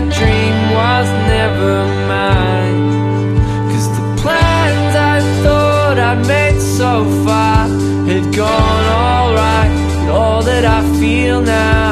that dream was never mine. 'Cause the plans I thought I'd made so far had gone alright, but all that I feel now